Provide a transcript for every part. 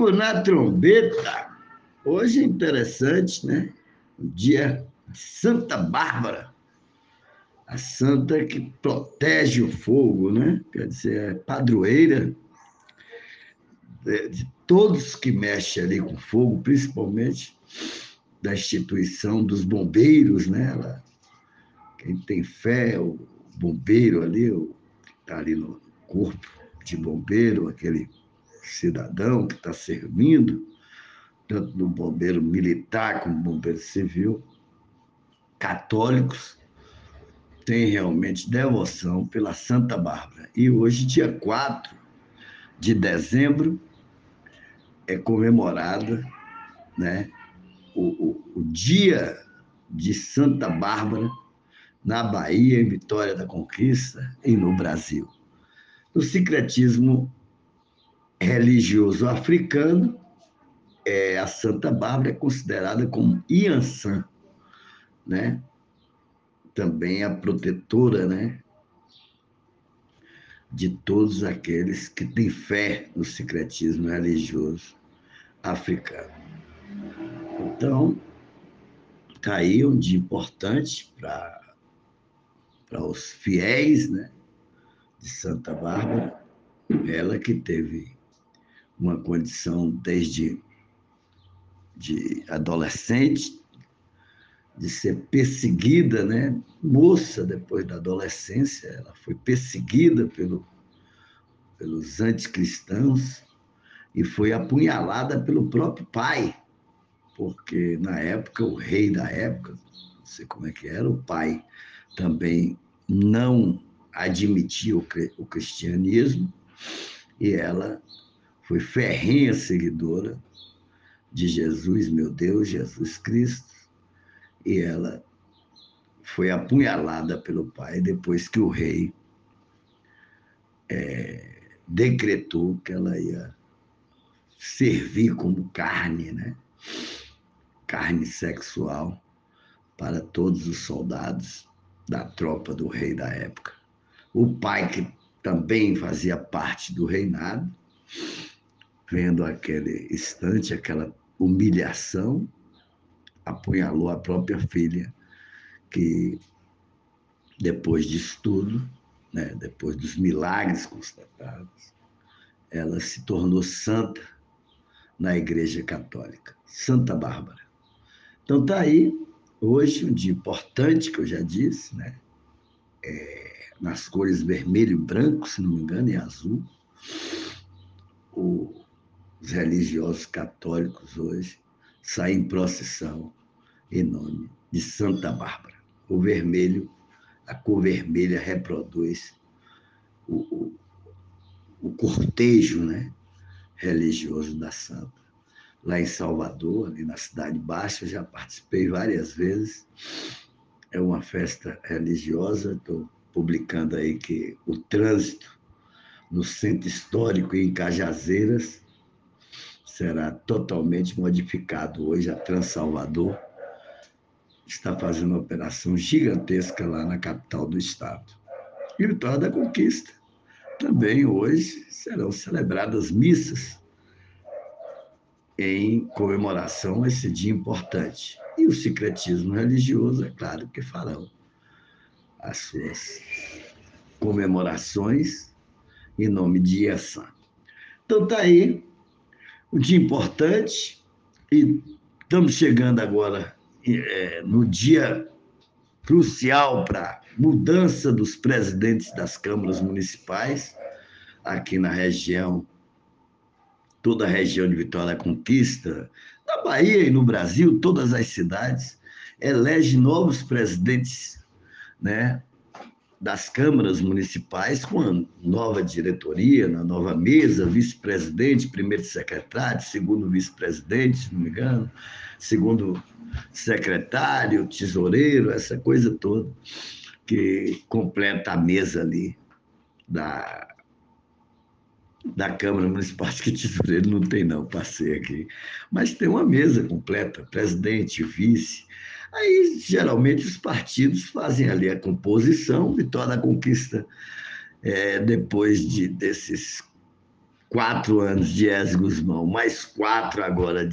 fogo na trombeta. Hoje é interessante, né? O dia de Santa Bárbara, a santa que protege o fogo, né? Quer dizer, é padroeira de todos que mexem ali com fogo, principalmente da instituição dos bombeiros, né? Quem tem fé, o bombeiro ali, o que está ali no corpo de bombeiro, aquele cidadão que está servindo, tanto no bombeiro militar como no bombeiro civil, católicos, têm realmente devoção pela Santa Bárbara. E hoje, dia 4 de dezembro, é comemorado, né, o dia de Santa Bárbara na Bahia, em Vitória da Conquista e no Brasil. No sincretismo religioso africano, a Santa Bárbara é considerada como Iansã, né? Também a protetora, né, de todos aqueles que têm fé no sincretismo religioso africano. Então, está aí um dia importante para os fiéis, né, de Santa Bárbara, ela que teve uma condição desde de adolescente, de ser perseguida, né? Moça, depois da adolescência, ela foi perseguida pelos anticristãos e foi apunhalada pelo próprio pai, porque na época, o rei da época, não sei como é que era, o pai também não admitia o cristianismo e ela foi ferrenha seguidora de Jesus, meu Deus, Jesus Cristo, e ela foi apunhalada pelo pai depois que o rei decretou que ela ia servir como carne, né? Carne sexual para todos os soldados da tropa do rei da época. O pai, que também fazia parte do reinado, vendo aquele instante, aquela humilhação, apunhalou a própria filha, que depois disso tudo, né, depois dos milagres constatados, ela se tornou santa na Igreja Católica, Santa Bárbara. Então está aí, hoje, um dia importante, que eu já disse, né? Nas cores vermelho e branco, se não me engano, e azul. Os religiosos católicos hoje saem em procissão em nome de Santa Bárbara. O vermelho, a cor vermelha reproduz o, o, o cortejo, né, religioso da santa. Lá em Salvador, ali na Cidade Baixa, já participei várias vezes. É uma festa religiosa. Estou publicando aí que o trânsito no centro histórico e em Cajazeiras será totalmente modificado. Hoje a Transalvador está fazendo uma operação gigantesca lá na capital do estado. E Vitória da Conquista também hoje serão celebradas missas em comemoração a esse dia importante. E o sincretismo religioso, é claro que farão as suas comemorações em nome de Iansã. Então está aí um dia importante e estamos chegando agora no dia crucial para a mudança dos presidentes das câmaras municipais aqui na região, toda a região de Vitória da Conquista, na Bahia e no Brasil, todas as cidades elegem novos presidentes, né, das câmaras municipais, com a nova diretoria, na nova mesa, vice-presidente, primeiro secretário, segundo vice-presidente, se não me engano, segundo secretário, tesoureiro, essa coisa toda que completa a mesa ali da Câmara Municipal. Acho que tesoureiro não tem não, passei aqui. Mas tem uma mesa completa, presidente, vice. Aí, geralmente, os partidos fazem ali a composição. Vitória da Conquista, depois desses 4 anos de Ez Guzmão, mais 4 agora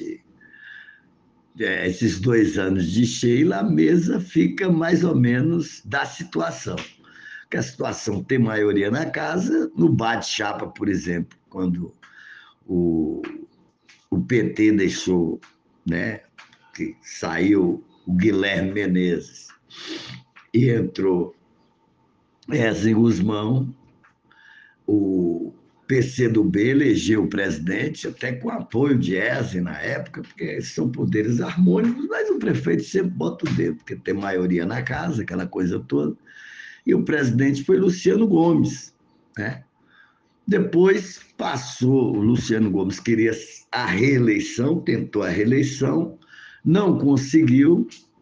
esses 2 anos de Sheila, a mesa fica mais ou menos da situação. Que a situação tem maioria na casa, no bate-chapa, por exemplo, quando o, o PT deixou, né, que saiu o Guilherme Menezes e entrou Ezen Guzmão, o PCdoB elegeu o presidente, até com apoio de Ezen na época, porque são poderes harmônicos, mas o prefeito sempre bota o dedo, porque tem maioria na casa, aquela coisa toda. E o presidente foi Luciano Gomes, né? Depois passou, o Luciano Gomes queria a reeleição, tentou a reeleição, não conseguiu,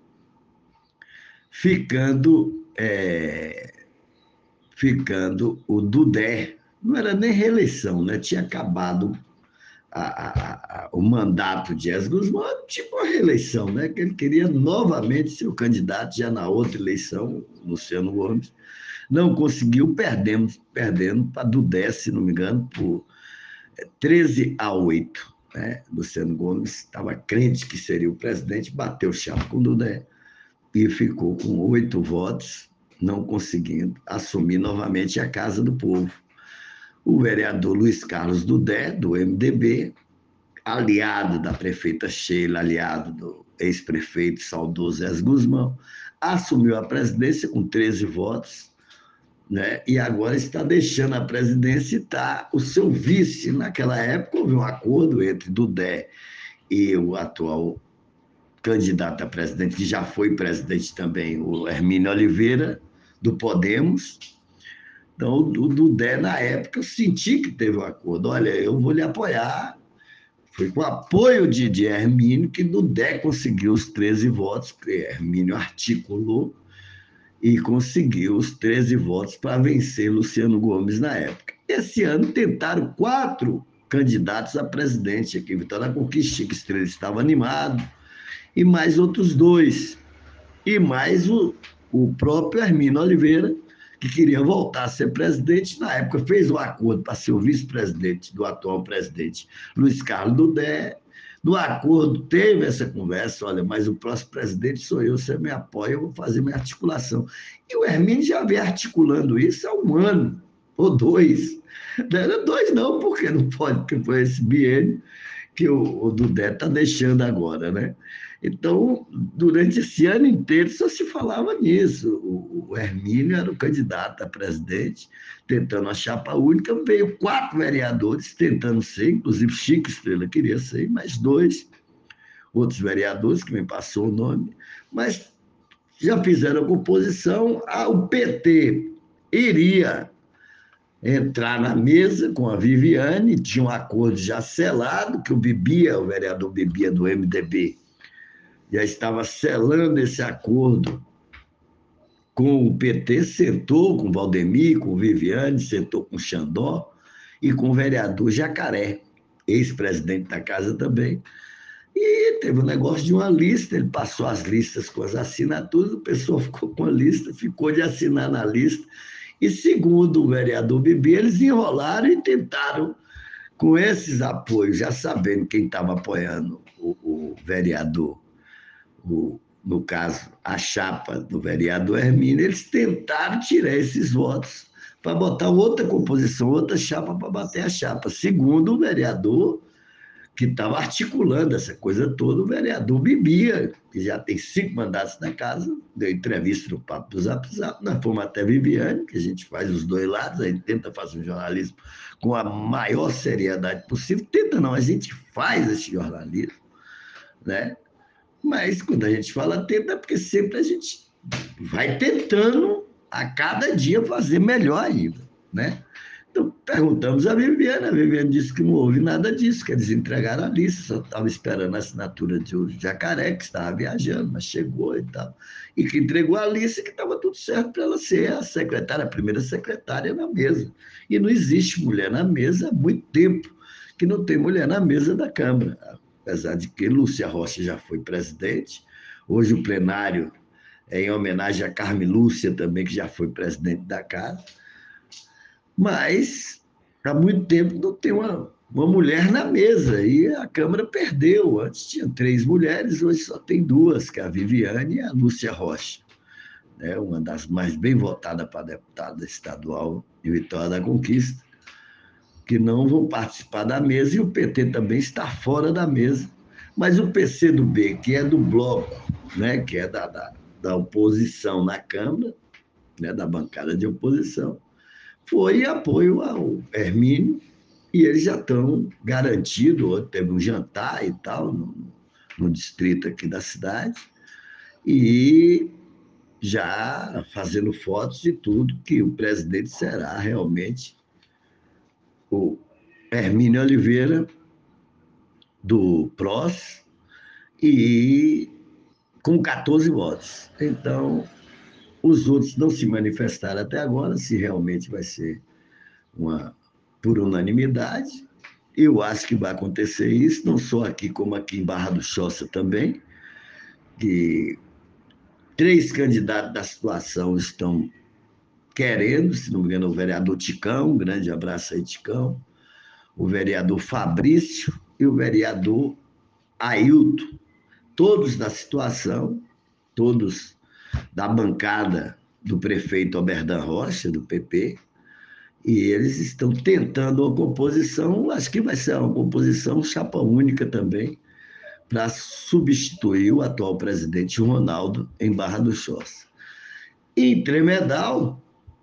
ficando o Dudé. Não era nem reeleição, né? Tinha acabado o mandato de Ez Guzmão, tipo a reeleição, né? Que ele queria novamente ser o candidato já na outra eleição, Luciano Gomes. Não conseguiu, perdendo para Dudé, se não me engano, por 13-8. Né? Luciano Gomes estava crente que seria o presidente, bateu chapa com Dudé e ficou com 8 votos, não conseguindo assumir novamente a Casa do Povo. O vereador Luiz Carlos Dudé, do MDB, aliado da prefeita Sheila, aliado do ex-prefeito saudoso Ez Guzmão, assumiu a presidência com 13 votos, né? E agora está deixando a presidência e está o seu vice. Naquela época houve um acordo entre Dudé e o atual candidato a presidente, que já foi presidente também, o Hermínio Oliveira, do Podemos. Então, o Dudé, na época, eu senti que teve um acordo. Olha, eu vou lhe apoiar. Foi com o apoio de Hermínio que Dudé conseguiu os 13 votos, porque Hermínio articulou e conseguiu os 13 votos para vencer Luciano Gomes na época. Esse ano tentaram 4 candidatos a presidente aqui. Vitória da Conquista, Chico Estrela estava animado, e mais outros 2. E mais o próprio Hermínio Oliveira, que queria voltar a ser presidente, na época fez um acordo para ser o vice-presidente do atual presidente Luiz Carlos Dudé. No acordo teve essa conversa, olha, mas o próximo presidente sou eu, você me apoia, eu vou fazer minha articulação. E o Hermínio já vem articulando isso há 1 ano ou 2. Não era 2 não, porque não pode, porque foi esse biênio que o Dudé está deixando agora, né? Então, durante esse ano inteiro só se falava nisso. O Hermínio era o candidato a presidente, tentando a chapa única, veio 4 vereadores tentando ser, inclusive Chico Estrela queria ser, mais 2 outros vereadores, que me passou o nome, mas já fizeram a composição. O PT iria entrar na mesa com a Viviane, tinha um acordo já selado, que o vereador Bibia do MDB, já estava selando esse acordo com o PT, sentou com o Valdemir, com o Viviane, sentou com o Xandó e com o vereador Jacaré, ex-presidente da casa também. E teve um negócio de uma lista, ele passou as listas com as assinaturas, o pessoal ficou com a lista, ficou de assinar na lista. E segundo o vereador Bibi, eles enrolaram e tentaram, com esses apoios, já sabendo quem estava apoiando o vereador, no caso, a chapa do vereador Hermínio, eles tentaram tirar esses votos para botar outra composição, outra chapa para bater a chapa. Segundo o vereador que estava articulando essa coisa toda, o vereador Bibia, que já tem 5 mandatos na casa, deu entrevista no Papo do Zap Zap, nós fomos até Viviane, que a gente faz os 2 lados, a gente tenta fazer um jornalismo com a maior seriedade possível, tenta não, a gente faz esse jornalismo, né? Mas quando a gente fala tenta, é porque sempre a gente vai tentando a cada dia fazer melhor ainda, né? Então, perguntamos à Viviane, a Viviane disse que não houve nada disso, que eles entregaram a lista, só estava esperando a assinatura de um Jacaré, que estava viajando, mas chegou e tal, e que entregou a lista, que estava tudo certo para ela ser a secretária, a primeira secretária na mesa. E não existe mulher na mesa há muito tempo, que não tem mulher na mesa da Câmara, apesar de que Lúcia Rocha já foi presidente, hoje o plenário é em homenagem a Carme Lúcia também, que já foi presidente da casa, mas há muito tempo não tem uma mulher na mesa, e a Câmara perdeu. Antes tinha 3 mulheres, hoje só tem 2, que é a Viviane e a Lúcia Rocha, né? Uma das mais bem votadas para deputada estadual de Vitória da Conquista, que não vão participar da mesa, e o PT também está fora da mesa. Mas o PCdoB, que é do bloco, né, que é da oposição na Câmara, né, da bancada de oposição, foi em apoio ao Hermínio, e eles já estão garantidos. Teve um jantar e tal, no distrito aqui da cidade, e já fazendo fotos e tudo, que o presidente será realmente o Hermínio Oliveira, do PROS, e com 14 votos. Então, os outros não se manifestaram até agora se realmente vai ser por unanimidade. Eu acho que vai acontecer isso, não só aqui, como aqui em Barra do Choça também, que 3 candidatos da situação estão querendo, se não me engano, o vereador Ticão, um grande abraço aí, Ticão, o vereador Fabrício e o vereador Ailton, todos da situação, todos da bancada do prefeito Alberdan Rocha, do PP, e eles estão tentando uma composição, acho que vai ser uma composição chapa única também, para substituir o atual presidente Ronaldo em Barra do Choça. Em Tremedal,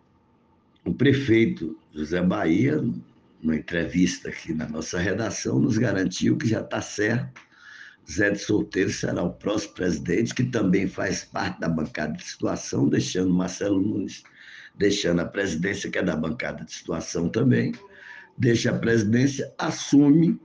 o prefeito José Bahia, numa entrevista aqui na nossa redação, nos garantiu que já está certo. Zé de Solteiro será o próximo presidente, que também faz parte da bancada de situação, deixando Marcelo Nunes, deixando a presidência, que é da bancada de situação também, deixa a presidência, assume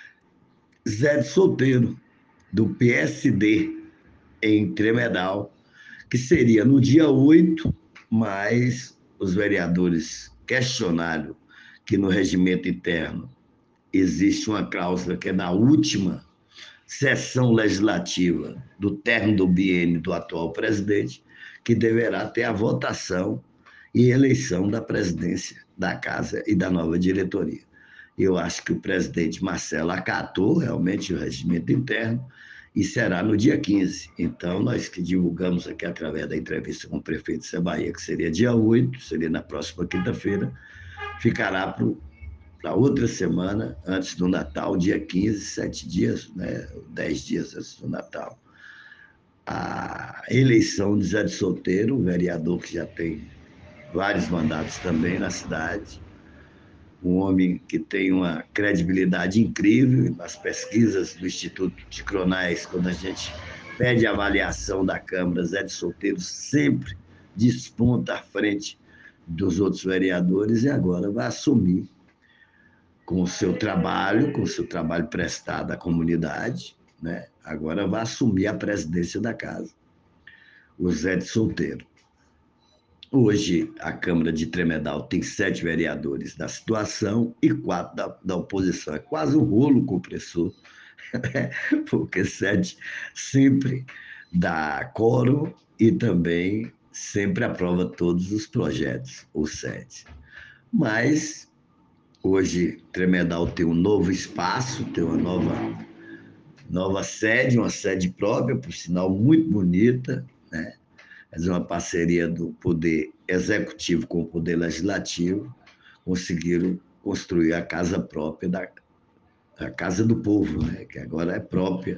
Zé de Solteiro, do PSD, em Tremedal, que seria no dia 8, mas os vereadores questionaram que no regimento interno existe uma cláusula que é na última sessão legislativa do término do biênio do atual presidente, que deverá ter a votação e eleição da presidência da Casa e da nova diretoria. Eu acho que o presidente Marcelo acatou realmente o regimento interno, e será no dia 15. Então, nós que divulgamos aqui através da entrevista com o prefeito de Bahia, que seria dia 8, seria na próxima quinta-feira, ficará para outra semana, antes do Natal, dia 15, 7 dias, né, 10 dias antes do Natal, a eleição de Zé de Solteiro, um vereador que já tem vários mandatos também na cidade, um homem que tem uma credibilidade incrível nas pesquisas do Instituto de Cronais. Quando a gente pede a avaliação da Câmara, Zé de Solteiro sempre desponta à frente dos outros vereadores, e agora vai assumir com o seu trabalho prestado à comunidade, né? Agora vai assumir a presidência da casa, o Zé de Solteiro. Hoje, a Câmara de Tremedal tem 7 vereadores da situação e 4 da oposição. É quase um rolo compressor, porque 7 sempre dá quórum e também sempre aprova todos os projetos, os 7. Mas hoje, Tremedal tem um novo espaço, tem uma nova sede, uma sede própria, por sinal muito bonita, né? É uma parceria do Poder Executivo com o Poder Legislativo, conseguiram construir a casa própria, a Casa do Povo, né? Que agora é própria.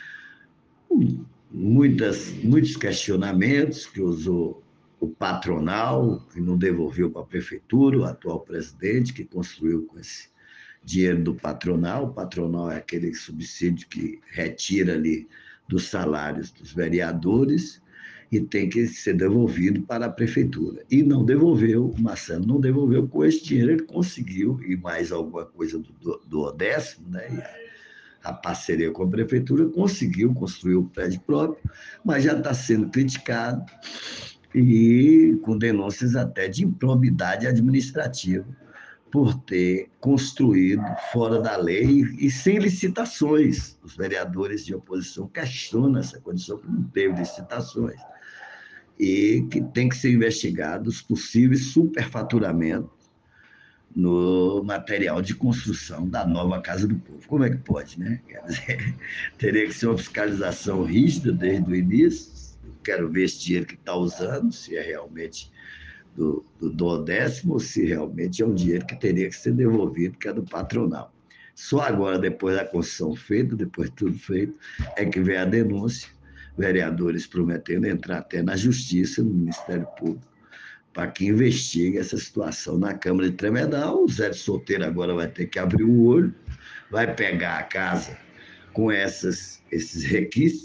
Muitos questionamentos, que usou o patronal, que não devolveu para a prefeitura, o atual presidente, que construiu com esse dinheiro do patronal. O patronal é aquele subsídio que retira ali dos salários dos vereadores e tem que ser devolvido para a prefeitura. E não devolveu, o Marcelo não devolveu. Com esse dinheiro ele conseguiu, e mais alguma coisa do Odécimo, né? E a parceria com a prefeitura, conseguiu construir o prédio próprio, mas já está sendo criticado, e com denúncias até de improbidade administrativa, por ter construído fora da lei e sem licitações. Os vereadores de oposição questionam essa condição, que não teve licitações, e que tem que ser investigado os possíveis superfaturamentos no material de construção da nova Casa do Povo. Como é que pode, né? Quer dizer, teria que ser uma fiscalização rígida desde o início. Eu quero ver esse dinheiro que está usando, se é realmente do duodécimo, ou se realmente é um dinheiro que teria que ser devolvido, que é do patronal. Só agora, depois da construção feita, depois de tudo feito, é que vem a denúncia, vereadores prometendo entrar até na Justiça, no Ministério Público, para que investigue essa situação na Câmara de Tremedal. O Zé de Solteiro agora vai ter que abrir o olho, vai pegar a casa com esses requisitos,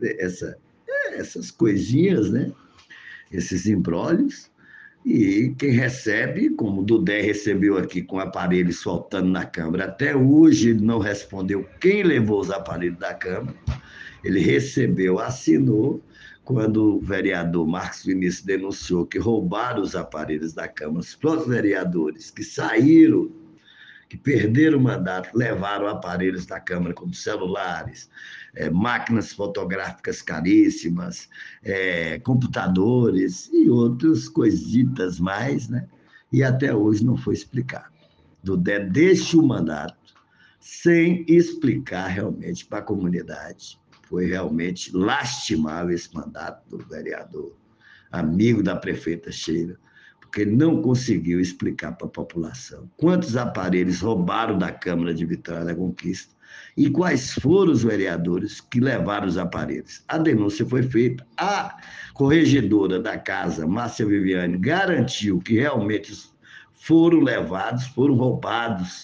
essas coisinhas, né? Esses embrólios, e quem recebe, como o Dudé recebeu aqui com aparelhos faltando na Câmara, até hoje ele não respondeu quem levou os aparelhos da Câmara. Ele recebeu, assinou, quando o vereador Marcos Vinícius denunciou que roubaram os aparelhos da Câmara, os próprios vereadores que saíram, que perderam o mandato, levaram aparelhos da Câmara, como celulares, máquinas fotográficas caríssimas, computadores e outras coisitas mais, né? E até hoje não foi explicado. Dudé deixa o mandato sem explicar realmente para a comunidade. Foi realmente lastimável esse mandato do vereador, amigo da prefeita Sheila, porque ele não conseguiu explicar para a população quantos aparelhos roubaram da Câmara de Vitória da Conquista e quais foram os vereadores que levaram os aparelhos. A denúncia foi feita, a corregedora da casa, Márcia Viviane, garantiu que realmente foram levados, foram roubados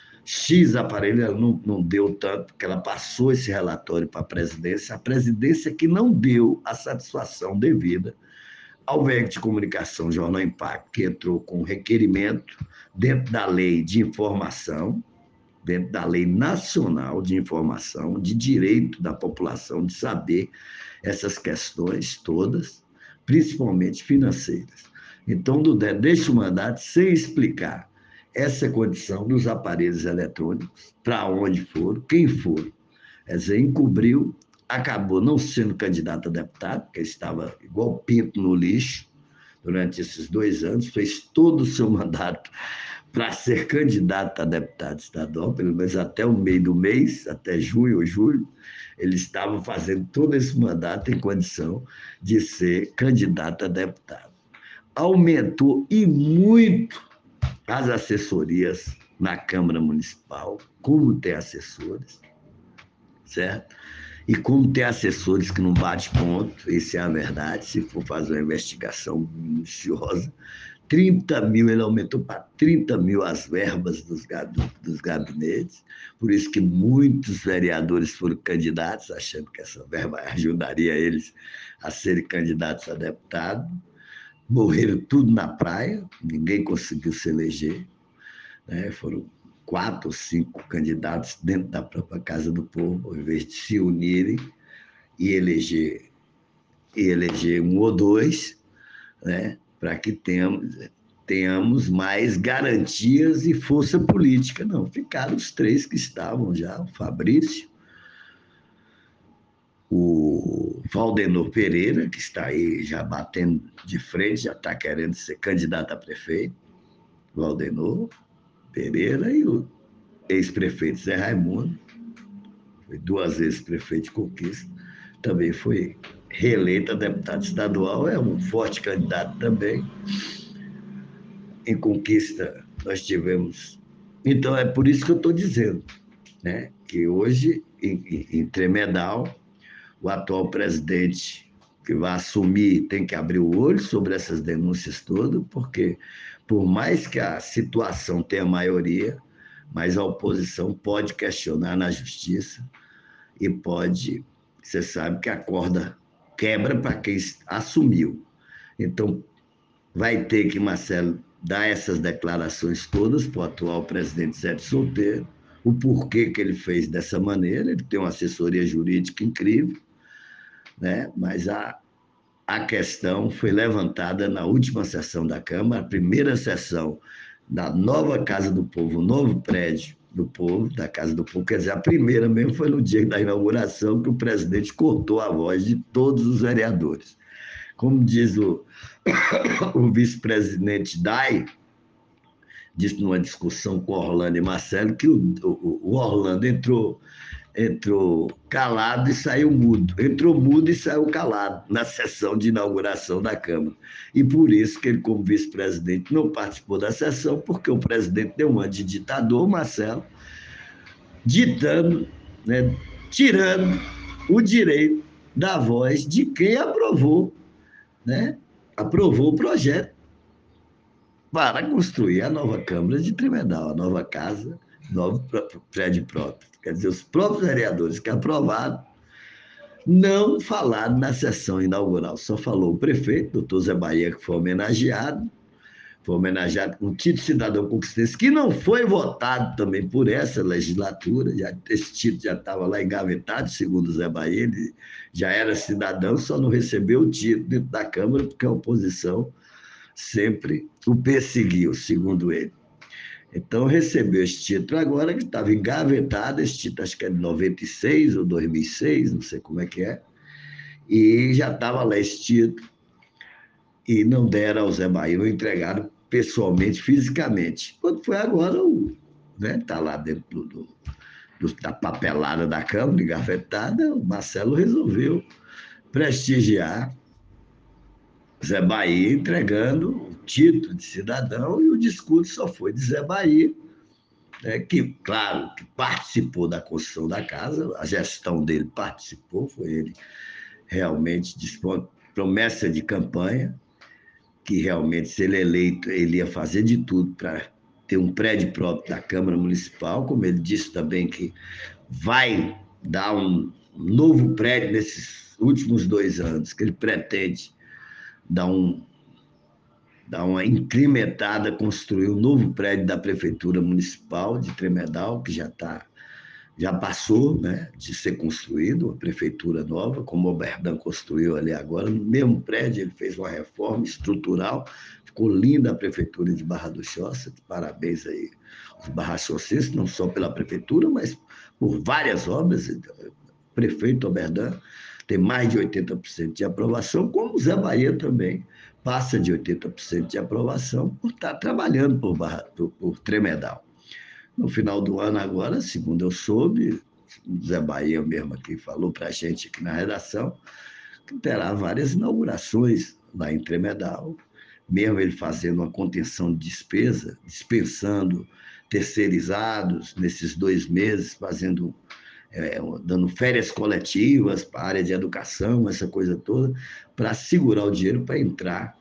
X aparelho, ela não deu tanto, porque ela passou esse relatório para a presidência que não deu a satisfação devida ao veículo de comunicação Jornal Impacto, que entrou com requerimento dentro da lei de informação, dentro da lei nacional de informação, de direito da população de saber essas questões todas, principalmente financeiras. Então, Dudé deixa o mandato sem explicar essa condição dos aparelhos eletrônicos, para onde foram, quem foram. Quer dizer, encobriu, acabou não sendo candidato a deputado, porque estava igual pinto no lixo durante esses 2 anos, fez todo o seu mandato para ser candidato a deputado estadual, pelo menos até o meio do mês, até junho ou julho, ele estava fazendo todo esse mandato em condição de ser candidato a deputado. Aumentou e muito as assessorias na Câmara Municipal, como tem assessores, certo? E como tem assessores que não bate ponto, isso é a verdade, se for fazer uma investigação minuciosa, 30 mil, ele aumentou para 30 mil as verbas dos gabinetes, por isso que muitos vereadores foram candidatos, achando que essa verba ajudaria eles a serem candidatos a deputado, morreram tudo na praia, ninguém conseguiu se eleger, né? Foram 4 ou 5 candidatos dentro da própria Casa do Povo, ao invés de se unirem e eleger um ou dois, né? Para que tenhamos mais garantias e força política. Não, ficaram os 3 que estavam já, o Fabrício, o Valdenor Pereira, que está aí já batendo de frente, já está querendo ser candidato a prefeito, Valdenor Pereira, e o ex-prefeito Zé Raimundo, foi 2 vezes prefeito de Conquista, também foi reeleito a deputado estadual, é um forte candidato também. Em Conquista nós tivemos. Então é por isso que eu estou dizendo, né, que hoje, em Tremedal, o atual presidente que vai assumir tem que abrir o olho sobre essas denúncias todas, porque por mais que a situação tenha maioria, mas a oposição pode questionar na justiça e pode, você sabe que a corda quebra para quem assumiu. Então, vai ter que Marcelo dar essas declarações todas para o atual presidente Zé de Solteiro, o porquê que ele fez dessa maneira, ele tem uma assessoria jurídica incrível, né? Mas a questão foi levantada na última sessão da Câmara, a primeira sessão da nova Casa do Povo, o novo prédio do Povo, da Casa do Povo, quer dizer, a primeira mesmo foi no dia da inauguração que o presidente cortou a voz de todos os vereadores. Como diz o vice-presidente Dai, disse numa discussão com Orlando e Marcelo que o Orlando entrou calado e saiu mudo. Entrou mudo e saiu calado na sessão de inauguração da Câmara. E por isso que ele, como vice-presidente, não participou da sessão, porque o presidente deu uma de ditador, Marcelo, ditando, né, tirando o direito da voz de quem aprovou, né, aprovou o projeto para construir a nova Câmara de Tremedal, a nova casa, novo prédio próprio. Quer dizer, os próprios vereadores que aprovaram não falaram na sessão inaugural, só falou o prefeito, doutor Zé Bahia, que foi homenageado com o título de cidadão conquistense, que não foi votado também por essa legislatura, esse título já estava lá engavetado, segundo o Zé Bahia, ele já era cidadão, só não recebeu o título dentro da Câmara, porque a oposição sempre o perseguiu, segundo ele. Então, recebeu esse título agora, que estava engavetado, esse título acho que é de 96 ou 2006, não sei como é que é, e já estava lá esse título, e não deram ao Zé Bahia, não entregaram pessoalmente, fisicamente. Quando foi agora, está lá dentro da papelada da Câmara, engavetada, o Marcelo resolveu prestigiar Zé Bahia entregando o título de cidadão, e o discurso só foi de Zé Bahia, né, que, claro, que participou da construção da casa, a gestão dele participou, foi ele realmente dispôs promessa de campanha, que realmente, se ele eleito, ele ia fazer de tudo para ter um prédio próprio da Câmara Municipal, como ele disse também que vai dar um novo prédio nesses últimos 2 anos, que ele pretende dar uma incrementada, construir um novo prédio da Prefeitura Municipal de Tremedal, que já passou, né, de ser construído, uma prefeitura nova, como o Oberdan construiu ali agora, no mesmo prédio ele fez uma reforma estrutural, ficou linda a prefeitura de Barra do Choça, parabéns aí aos barra-chocenses, não só pela prefeitura, mas por várias obras. O prefeito Oberdan tem mais de 80% de aprovação, como o Zé Bahia também passa de 80% de aprovação por estar trabalhando por Tremedal. No final do ano agora, segundo eu soube, o Zé Bahia mesmo aqui falou para a gente aqui na redação, que terá várias inaugurações lá em Tremedal, mesmo ele fazendo uma contenção de despesa, dispensando terceirizados nesses 2 meses, dando férias coletivas para a área de educação, essa coisa toda, para segurar o dinheiro para entrar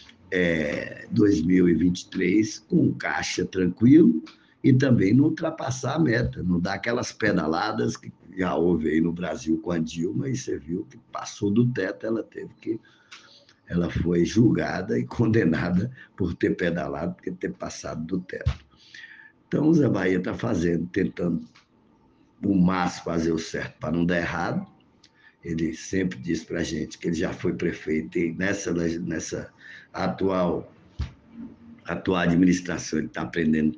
2023 com um caixa tranquilo e também não ultrapassar a meta, não dar aquelas pedaladas que já houve aí no Brasil com a Dilma, e você viu que passou do teto, ela foi julgada e condenada por ter pedalado, por ter passado do teto. Então, o Zé Bahia está tentando o máximo fazer o certo para não dar errado. Ele sempre diz para a gente que ele já foi prefeito e nessa atual administração ele está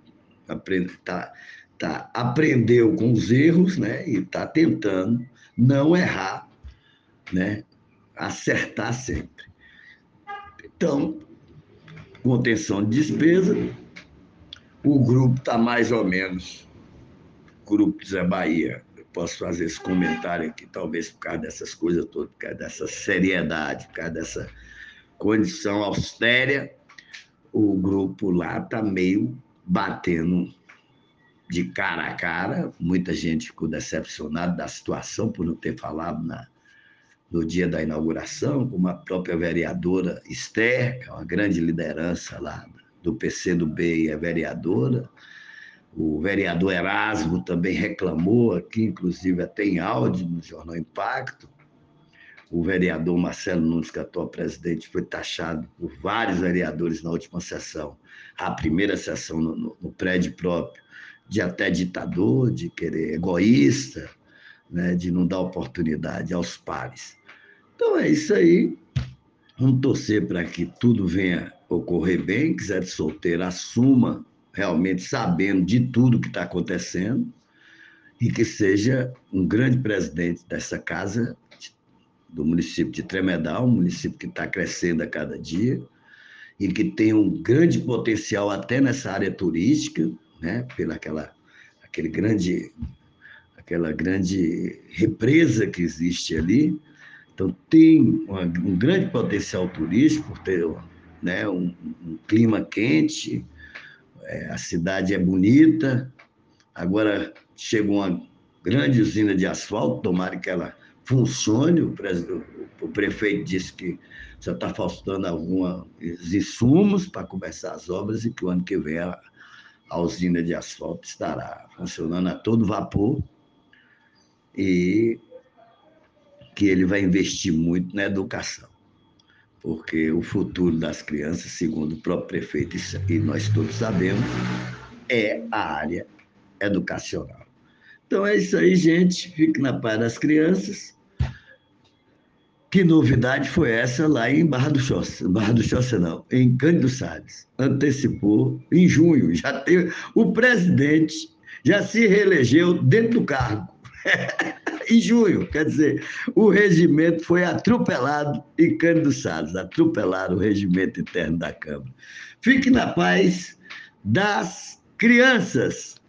aprendeu com os erros, né, e está tentando não errar, né, acertar sempre. Então, contenção de despesa, o grupo está mais ou menos, o grupo Zé Bahia, eu posso fazer esse comentário aqui, talvez por causa dessas coisas todas, por causa dessa seriedade, por causa dessa condição austera, o grupo lá está meio batendo de cara a cara, muita gente ficou decepcionada da situação por não ter falado no dia da inauguração, como a própria vereadora Esther, que é uma grande liderança lá do PCdoB e é vereadora. O vereador Erasmo também reclamou aqui, inclusive até em áudio no Jornal Impacto. O vereador Marcelo Nunes, que é atual presidente, foi taxado por vários vereadores na última sessão, a primeira sessão no prédio próprio, de até ditador, de querer egoísta, né, de não dar oportunidade aos pares. Então é isso aí. Vamos torcer para que tudo venha ocorrer bem, que Zé de Solteiro assuma realmente sabendo de tudo que está acontecendo e que seja um grande presidente dessa casa do município de Tremedal, um município que está crescendo a cada dia e que tem um grande potencial até nessa área turística, né? Aquele grande, aquela grande represa que existe ali. Então, tem um grande potencial turístico, por ter, né, um clima quente, a cidade é bonita. Agora chegou uma grande usina de asfalto, tomara que ela funcione. O prefeito disse que já está faltando alguns insumos para começar as obras e que o ano que vem a usina de asfalto estará funcionando a todo vapor e que ele vai investir muito na educação, porque o futuro das crianças, segundo o próprio prefeito e nós todos sabemos, é a área educacional. Então é isso aí, gente. Fique na paz das crianças. Que novidade foi essa lá em Barra do Choça? Barra do Choça não, em Cândido Salles. Antecipou em junho. Já teve, o presidente já se reelegeu dentro do cargo. Em junho, quer dizer, o regimento foi atropelado em Cândido Salles, atropelaram o regimento interno da Câmara. Fique na paz das crianças.